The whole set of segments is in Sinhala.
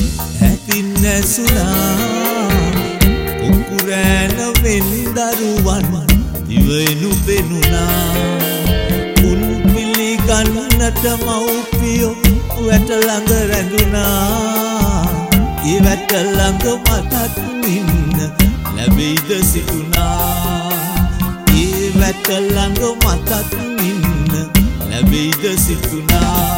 ඇතින් නැසුනා කුකුරෑන මෙන් දරුවන් දිවයිනු පෙනුණා උන් පිළිගන්නට මව්පියෝ වැට ළඟ රැඳුණා ඒ වැට ළඟ මටත් ඉන්න ලැබෙයිද සිතුණා ඒ වැට ළඟ මටත් ඉන්න ලැබෙයිද සිතුණා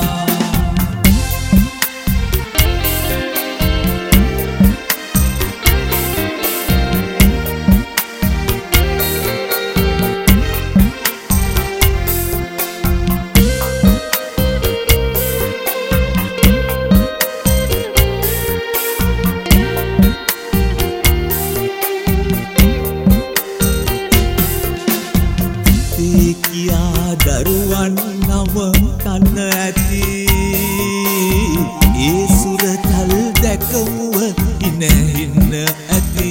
දරුවන් නම කන්න ඇති ඒ සුරතල් දැකමුව ඉනහින්න ඇති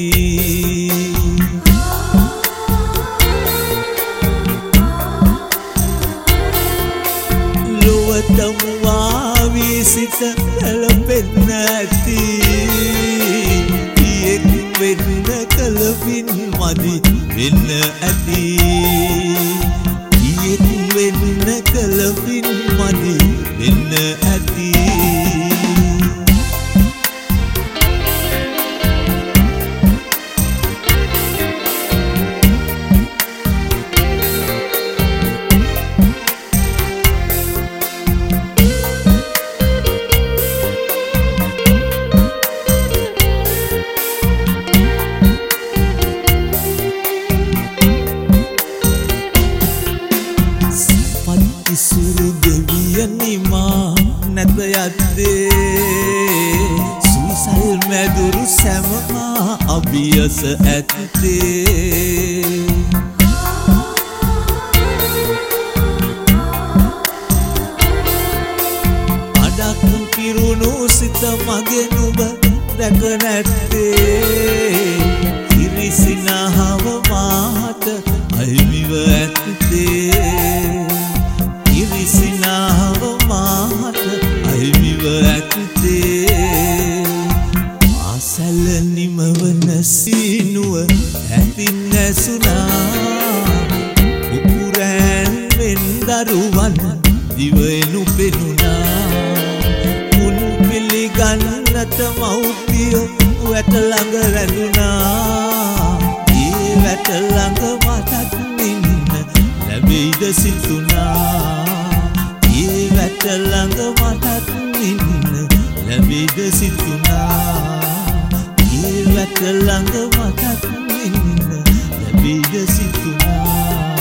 ලොවතම වාවී සිත පැළපෙන්න ඇති පියෙක් වෙන්න කලවින් මදි වෙන්න ඇති වෙන්න කලවින් මදි වෙන්න ඇති ඉසුරු දෙවියනිමා නැත යත්තේ සුසල් මැදුරු සැමමා අභියස ඇත්තේ අඩක් පිරුණු සිත මගේ නුඹ දැක නැත්තේ ඉරිසිනහව මාට අහිමිව ඇත්තේ ඉරිසිනාව මාට අහිමිව ඇත්තේ ආසැල නිමවන සීනුව ඇතින් නැසුනා කුකුරෑන් මෙන් දරුවන් දිවයිනු පෙනුණා උන් පිළිගන්නට මව්පියෝ වැට ළඟ රැඳුණා ඒ වැට ළඟ මටත් ඉන්න ලැබෙයිද සිතුණා ඒ වැට ළඟ මටත් ඉන්න ලැබෙයිද සිතුණා ඒ වැට ළඟ මටත් ඉන්න ලැබෙයිද සිතුණා